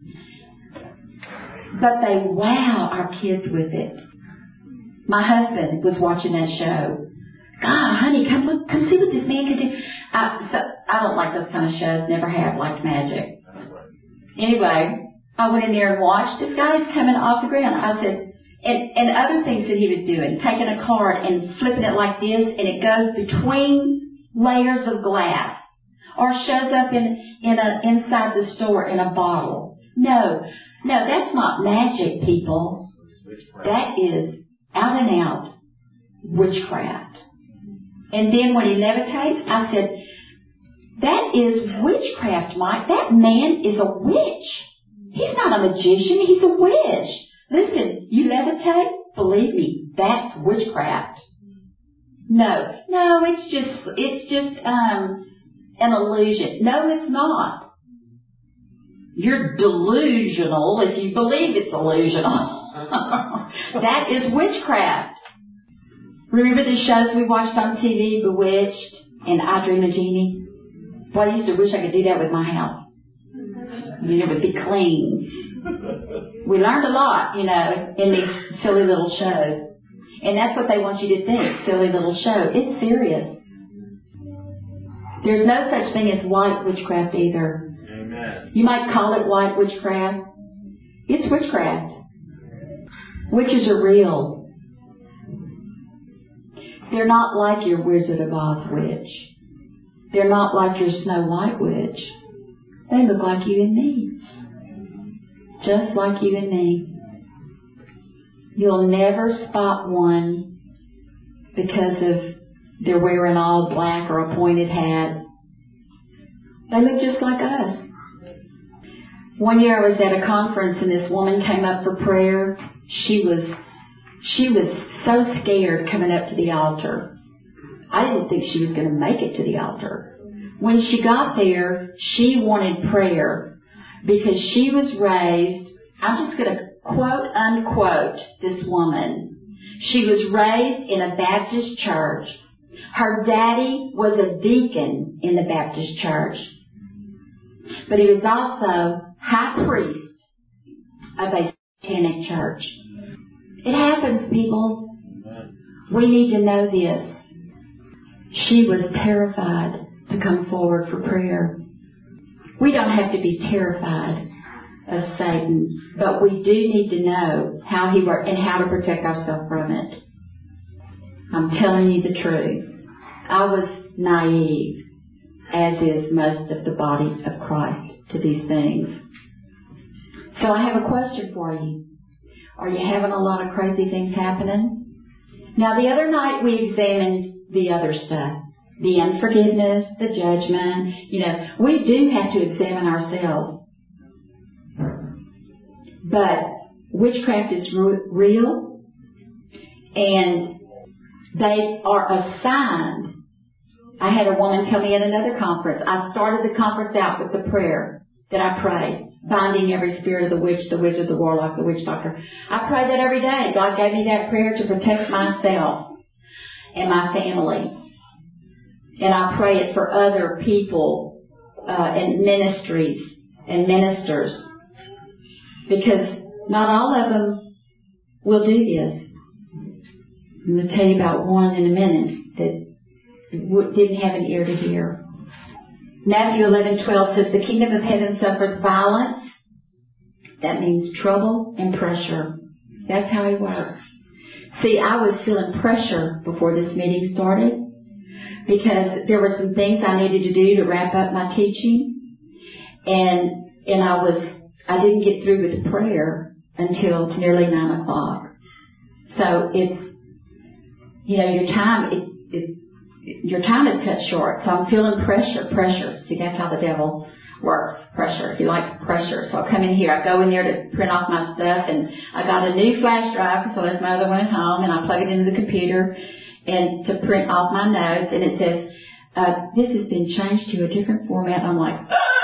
But they wow our kids with it. My husband was watching that show. God, honey, come see what this man can do. I don't like those kind of shows. Never have liked magic. Anyway, I went in there and watched. This guy's coming off the ground. I said, And other things that he was doing, taking a card and flipping it like this, and it goes between layers of glass, or shows up inside the store in a bottle. No, that's not magic, people. That is out and out witchcraft. And then when he levitates, I said, that is witchcraft, Mike. That man is a witch. He's not a magician. He's a witch. Listen, you levitate? Believe me, that's witchcraft. No, it's just an illusion. No, it's not. You're delusional if you believe it's illusional. That is witchcraft. Remember the shows we watched on TV, Bewitched and I Dream of Jeannie? Boy, I used to wish I could do that with my house. I mean, it would be clean. We learned a lot, in these silly little shows. And that's what they want you to think, silly little show. It's serious. There's no such thing as white witchcraft either. Amen. You might call it white witchcraft. It's witchcraft. Witches are real. They're not like your Wizard of Oz witch. They're not like your Snow White witch. They look like you and me. Just like you and me. You'll never spot one because of they're wearing all black or a pointed hat. They look just like us. One year I was at a conference and this woman came up for prayer. She was so scared coming up to the altar. I didn't think she was going to make it to the altar. When she got there, she wanted prayer because she was raised, I'm just going to quote unquote this woman. She was raised in a Baptist church. Her daddy was a deacon in the Baptist church. But he was also high priest of a satanic church. It happens, people. We need to know this. She was terrified to come forward for prayer. We don't have to be terrified of Satan, but we do need to know how he works and how to protect ourselves from it. I'm telling you the truth. I was naive, as is most of the body of Christ, to these things. So I have a question for you. Are you having a lot of crazy things happening? Now, the other night we examined the other stuff. The unforgiveness, the judgment. We do have to examine ourselves. But witchcraft is real, and they are assigned. I had a woman tell me at another conference, I started the conference out with the prayer that I prayed, binding every spirit of the witch, the wizard, the warlock, the witch doctor. I pray that every day. God gave me that prayer to protect myself and my family. And I pray it for other people and ministries and ministers. Because not all of them will do this. I'm going to tell you about one in a minute that didn't have an ear to hear. Matthew 11:12 says, the kingdom of heaven suffers violence. That means trouble and pressure. That's how he works. See, I was feeling pressure before this meeting started because there were some things I needed to do to wrap up my teaching. And I didn't get through with the prayer until nearly 9 o'clock. So it's, your time is cut short. So I'm feeling pressure. See, that's how the devil works, pressure. He likes pressure. So I come in here, I go in there to print off my stuff, and I got a new flash drive because I left my other one at home, and I plug it into the computer and to print off my notes, and it says, this has been changed to a different format. I'm like,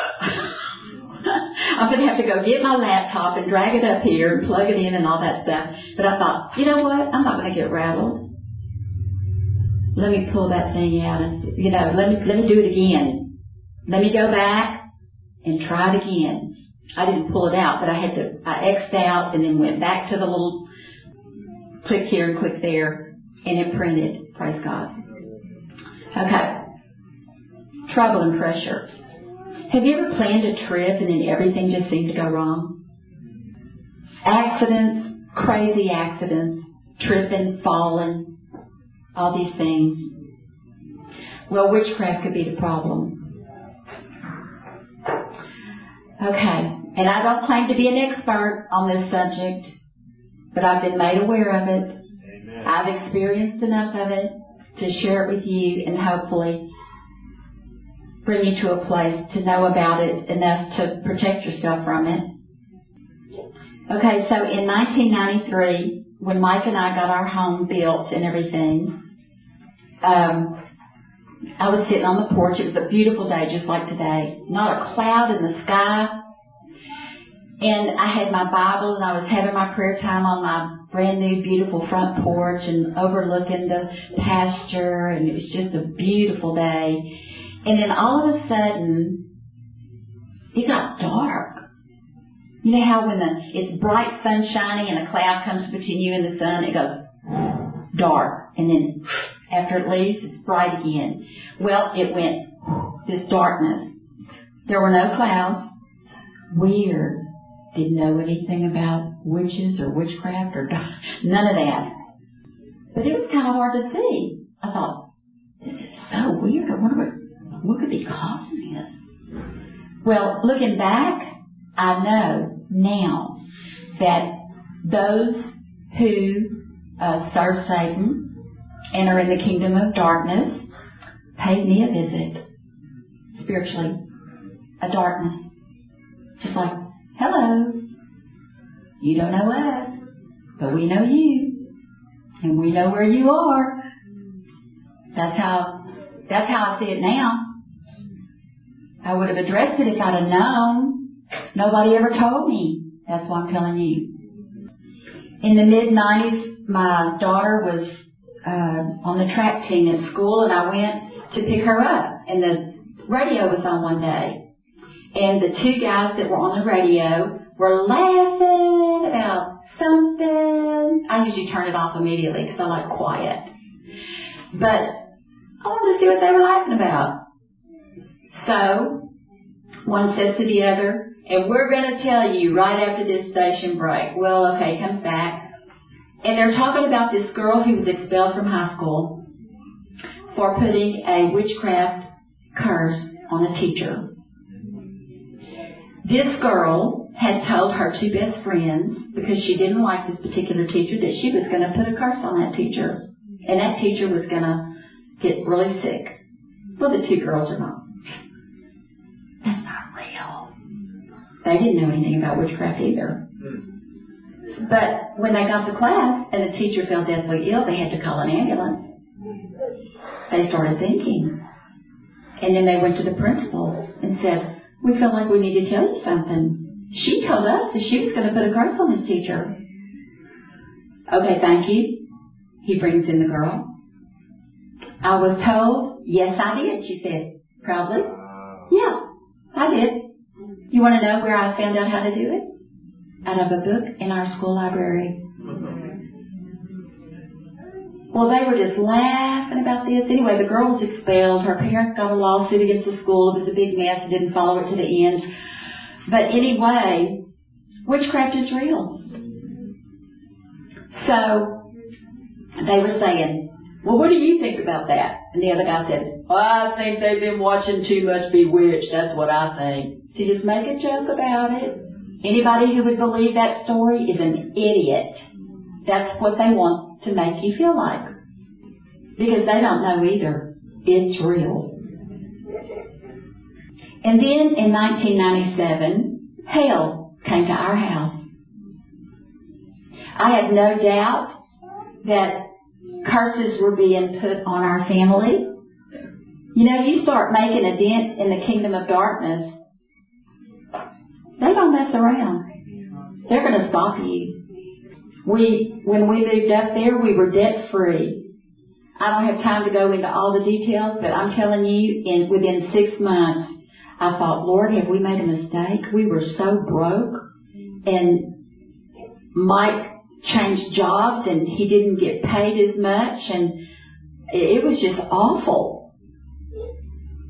I'm going to have to go get my laptop and drag it up here and plug it in and all that stuff. But I thought, you know what? I'm not going to get rattled. Let me pull that thing out and, let me do it again. Let me go back and try it again. I didn't pull it out, but I X'd out and then went back to the little click here and click there, and it printed. Praise God. Okay. Trouble and pressure. Have you ever planned a trip and then everything just seemed to go wrong? Accidents, crazy accidents, tripping, falling, all these things. Well, witchcraft could be the problem. Okay, and I don't claim to be an expert on this subject, but I've been made aware of it. Amen. I've experienced enough of it to share it with you and hopefully bring you to a place to know about it enough to protect yourself from it. Okay, so in 1993, when Mike and I got our home built and everything, I was sitting on the porch. It was a beautiful day, just like today. Not a cloud in the sky. And I had my Bible, and I was having my prayer time on my brand new, beautiful front porch and overlooking the pasture, and it was just a beautiful day. And then all of a sudden, it got dark. You know how when it's bright sun shining and a cloud comes between you and the sun, it goes dark. And then after it leaves, it's bright again. Well, it went this darkness. There were no clouds. Weird. Didn't know anything about witches or witchcraft or none of that. But it was kind of hard to see. I thought, this is so weird. I wonder what could be causing this. Well, looking back, I know now that those who serve Satan and are in the kingdom of darkness paid me a visit, spiritually, a darkness. Just like, hello, you don't know us, but we know you, and we know where you are. That's how I see it now. I would have addressed it if I'd have known. Nobody ever told me. That's why I'm telling you. In the mid-90s, my daughter was on the track team at school, and I went to pick her up. And the radio was on one day. And the two guys that were on the radio were laughing about something. I usually turn it off immediately because I like quiet. But I wanted to see what they were laughing about. So, one says to the other, and we're going to tell you right after this station break. Well, okay, comes back. And they're talking about this girl who was expelled from high school for putting a witchcraft curse on a teacher. This girl had told her two best friends, because she didn't like this particular teacher, that she was going to put a curse on that teacher. And that teacher was going to get really sick. Well, the two girls are not. That's not real. They didn't know anything about witchcraft either. But when they got to class and the teacher fell deathly ill, they had to call an ambulance. They started thinking. And then they went to the principal and said, we feel like we need to tell you something. She told us that she was going to put a curse on this teacher. Okay, thank you. He brings in the girl. I was told, yes, I did, she said, proudly. Yeah, I did. You want to know where I found out how to do it? Out of a book in our school library. Well, they were just laughing about this. Anyway, the girl was expelled. Her parents got a lawsuit against the school. It was a big mess. It didn't follow it to the end. But anyway, witchcraft is real. So they were saying, well, what do you think about that? And the other guy said, well, I think they've been watching too much Bewitched. That's what I think. So just make a joke about it. Anybody who would believe that story is an idiot. That's what they want to make you feel like. Because they don't know either. It's real. And then in 1997, hail came to our house. I have no doubt that curses were being put on our family. You know, you start making a dent in the kingdom of darkness, they don't mess around. They're going to stop you. When we moved up there, we were debt-free. I don't have time to go into all the details, but I'm telling you, within 6 months, I thought, Lord, have we made a mistake? We were so broke. And Mike changed jobs, and he didn't get paid as much, and it was just awful.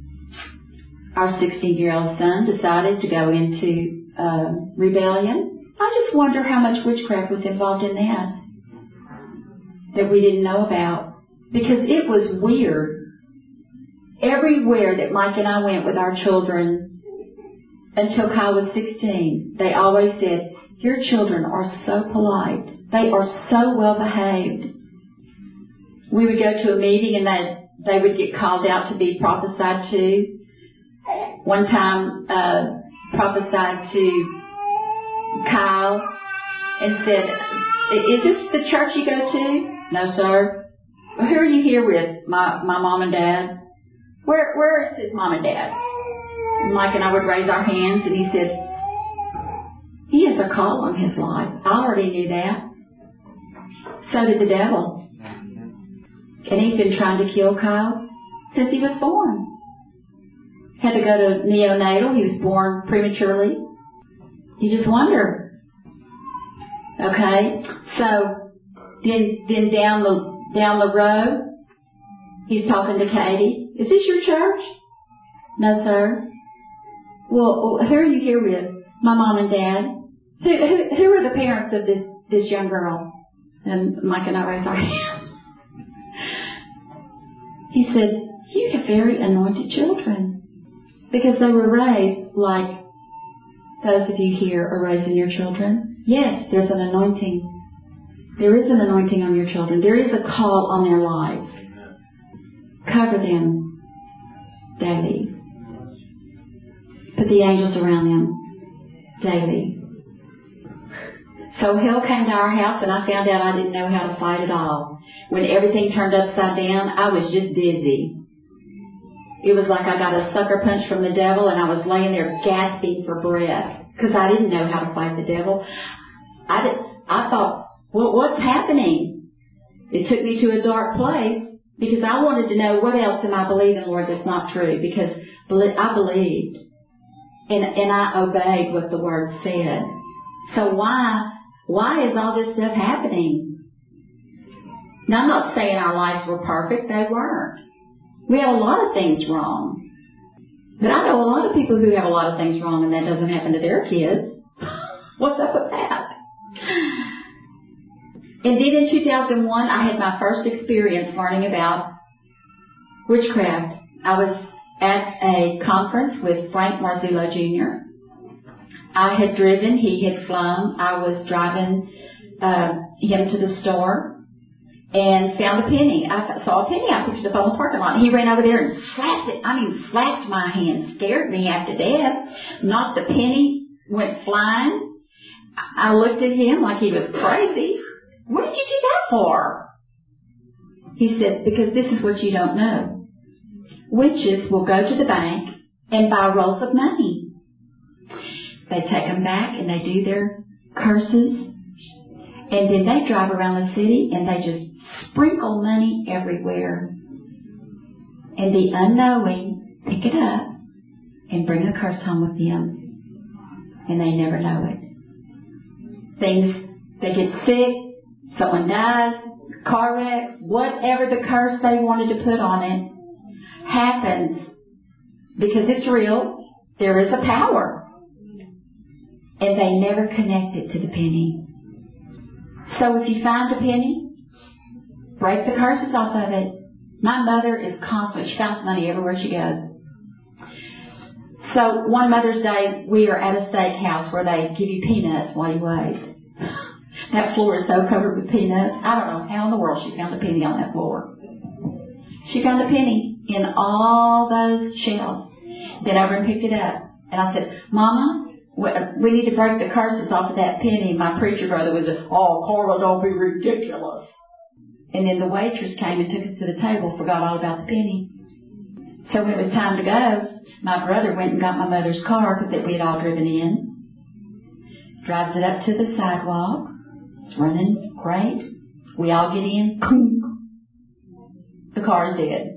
Our 16-year-old son decided to go into rebellion, I just wonder how much witchcraft was involved in that we didn't know about. Because it was weird. Everywhere that Mike and I went with our children, until Kyle was 16, they always said, your children are so polite. They are so well behaved. We would go to a meeting and they would get called out to be prophesied to. One time, prophesied to Kyle and said, is this the church you go to? No, sir. Well, who are you here with? My mom and dad. Where is his mom and dad? And Mike and I would raise our hands, and he said, he has a call on his life. I already knew that. So did the devil. And he's been trying to kill Kyle since he was born. Had to go to neonatal. He was born prematurely. You just wonder. Okay? So, then down the road, he's talking to Katie. Is this your church? No, sir. Well, who are you here with? My mom and dad. Who are the parents of this young girl? And Mike and I raised our hands. He said, you have very anointed children. Because they were raised like those of you here are raising your children. Yes, there's an anointing. There is an anointing on your children. There is a call on their lives. Cover them daily. Put the angels around them daily. So hell came to our house, and I found out I didn't know how to fight at all. When everything turned upside down, I was just dizzy. It was like I got a sucker punch from the devil, and I was laying there gasping for breath because I didn't know how to fight the devil. I thought, well, what's happening? It took me to a dark place because I wanted to know, what else am I believing, Lord, that's not true? Because I believed, and I obeyed what the Word said. So why is all this stuff happening? Now, I'm not saying our lives were perfect. They weren't. We have a lot of things wrong. But I know a lot of people who have a lot of things wrong, and that doesn't happen to their kids. What's up with that? Indeed, in 2001, I had my first experience learning about witchcraft. I was at a conference with Frank Marzullo Jr. I had driven, he had flown. I was driving him to the store and found a penny. I saw a penny. I picked it up on the parking lot. He ran over there and slapped it. Slapped my hand. Scared me after death. Knocked the penny. Went flying. I looked at him like he was crazy. What did you do that for? He said, because this is what you don't know. Witches will go to the bank and buy rolls of money. They take them back and they do their curses. And then they drive around the city and they just sprinkle money everywhere. And the unknowing pick it up and bring a curse home with them. And they never know it. They get sick, someone dies, car wreck, whatever the curse they wanted to put on it happens. Because it's real. There is a power. And they never connect it to the penny. So if you find a penny, break the curses off of it. My mother is constant. She finds money everywhere she goes. So one Mother's Day, we are at a steakhouse where they give you peanuts while you wait. That floor is so covered with peanuts. I don't know how in the world she found a penny on that floor. She found a penny in all those shells. Then over and picked it up. And I said, Mama, we need to break the curses off of that penny. My preacher brother was, oh, Carla, don't be ridiculous. And then the waitress came and took us to the table, forgot all about the penny. So when it was time to go, my brother went and got my mother's car because we had all driven in. Drives it up to the sidewalk. It's running great. We all get in. The car is dead.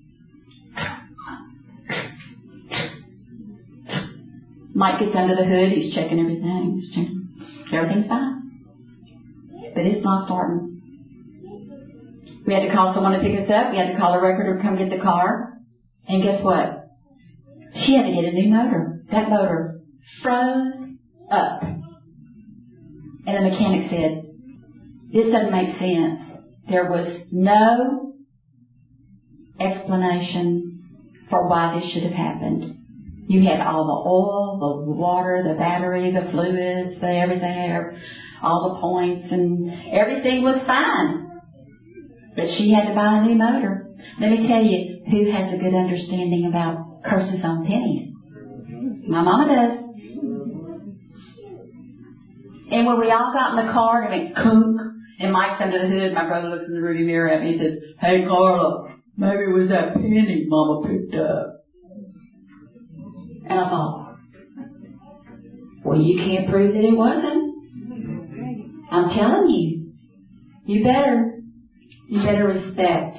Mike gets under the hood. He's checking everything. Everything's fine. But it's not starting. We had to call someone to pick us up. We had to call a recorder to come get the car. And guess what? She had to get a new motor. That motor froze up. And the mechanic said, this doesn't make sense. There was no explanation for why this should have happened. You had all the oil, the water, the battery, the fluids, the everything, all the points, and everything was fine. But she had to buy a new motor. Let me tell you who has a good understanding about curses on pennies. My mama does. And when we all got in the car and it went kunk, and Mike's under the hood, my brother looks in the rearview mirror at me and says, hey Carla, maybe it was that penny Mama picked up. And I thought, well, you can't prove that it wasn't. I'm telling you, you better respect.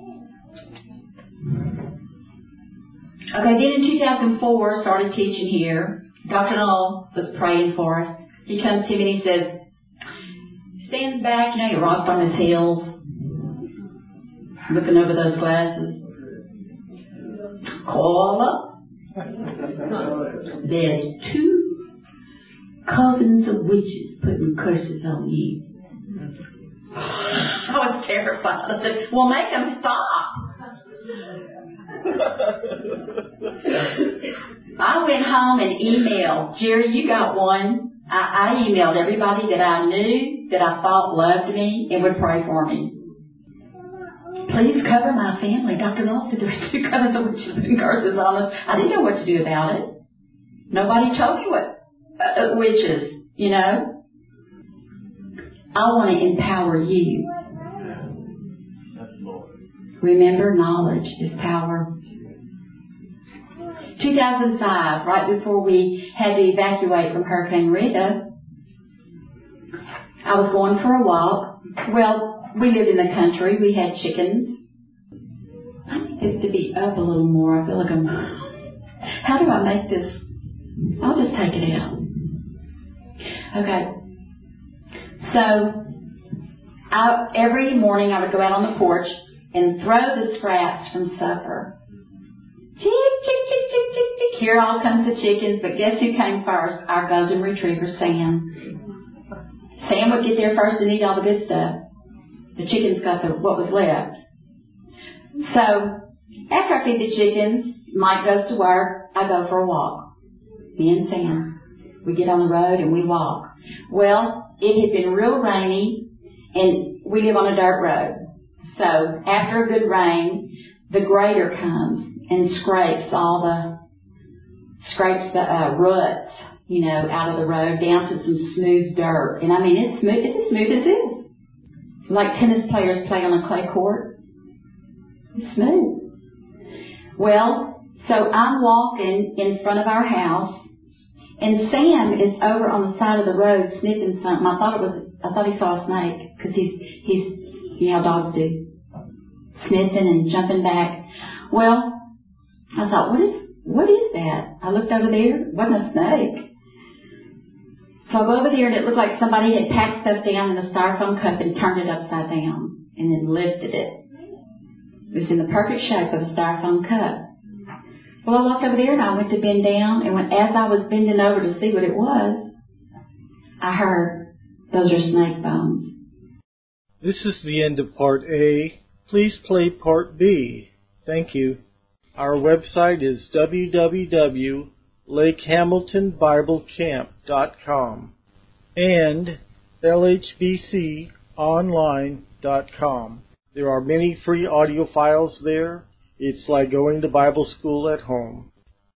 Okay, then in 2004, started teaching here. Dr. Null was praying for us. He comes to me and he says, stands back, you're rocked on his heels, looking over those glasses. Carla, there's 2 covens of witches putting curses on you. I was terrified. I said, well, make them stop. I went home and emailed. Jerry, you got one. I emailed everybody that I knew, that I thought loved me and would pray for me. Please cover my family. Dr. Null said there's 2 covens of witches and curses on us. I didn't know what to do about it. Nobody told me what witches, I want to empower you. Remember, knowledge is power. 2005, right before we had to evacuate from Hurricane Rita, I was going for a walk. Well, we lived in the country. We had chickens. I need this to be up a little more. I feel like how do I make this? I'll just take it out. Okay. So, every morning I would go out on the porch and throw the scraps from supper. Chick, chick, chick, chick, chick, chick. Here all comes the chickens, but guess who came first? Our golden retriever, Sam. Sam would get there first and eat all the good stuff. The chickens got what was left. So, after I feed the chickens, Mike goes to work, I go for a walk. Me and Sam. We get on the road and we walk. Well, it had been real rainy, and we live on a dirt road. So, after a good rain, the grader comes and scrapes the ruts, out of the road down to some smooth dirt. And I mean, it's as smooth as this. Like tennis players play on a clay court. It's smooth. Well, so I'm walking in front of our house, and Sam is over on the side of the road sniffing something. I thought he saw a snake, because he's how dogs do, sniffing and jumping back. Well, I thought, what is that? I looked over there. It wasn't a snake. So I go over there, and it looked like somebody had packed stuff down in a styrofoam cup and turned it upside down and then lifted it. It was in the perfect shape of a styrofoam cup. Well, I walked over there, and I went to bend down, and as I was bending over to see what it was, I heard, those are snake bones. This is the end of Part A. Please play Part B. Thank you. Our website is www.lakehamiltonbiblecamp.com and lhbconline.com. There are many free audio files there. It's like going to Bible school at home.